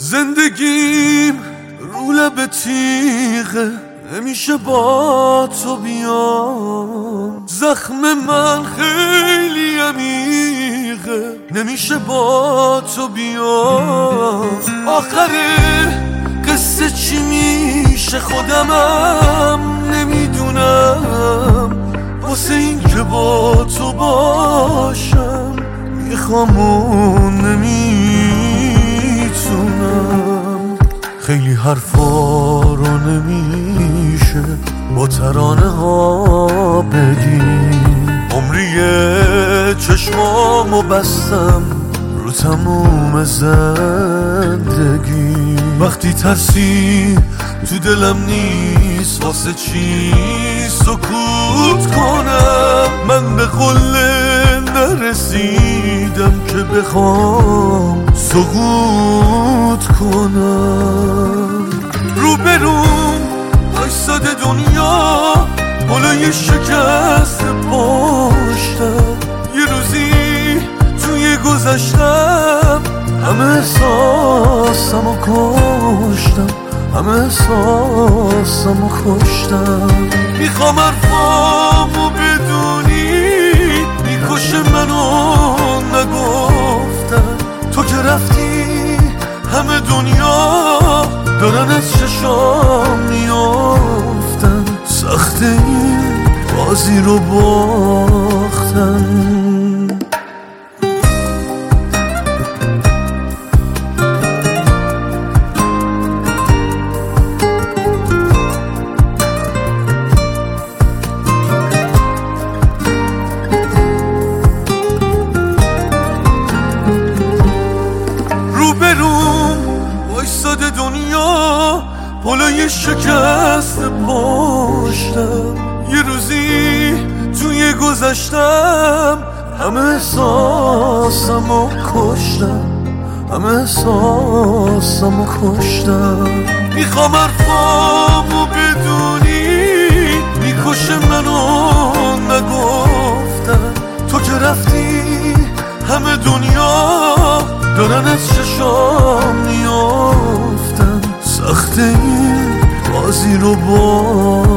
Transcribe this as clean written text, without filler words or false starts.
زندگیم رو لب تیغه، نمیشه با تو بیام. زخم من خیلی عمیقه، نمیشه با تو بیام. آخر قصه چی میشه خودمم نمیدونم. واسه این که با تو باشم میخوام و نمیتونم. خیلی حرفا رو نمیشه با ترانه ها بگیم. عمریه چشمامو بستم رو تموم زندگی. وقتی ترسی تو دلم نیست واسه چی سکوت کنم. من به قله نرسیدم که بخوام سقوط کنم. روبروم وایساده دنیا بالای شکست پشتم. یه روزی توی گذشتم همه احساسمو کشتم، همه احساسمو کشتم. میخوام حرفامو بدونی میکشه منو نگفتن. تو که رفتی همه دنیا دارن از چشام میافتن. سخت این بازی رو باختن. وایساده دنیا بالای شکست پشتم. یه روزی توی گذشتم همه احساسمو کشتم، همه احساسمو کشتم. میخوام حرفامو بدونی میکشه منو نگفتن. تو که رفتی همه دنیا دارن از چشام میافتن. سخت این بازی رو با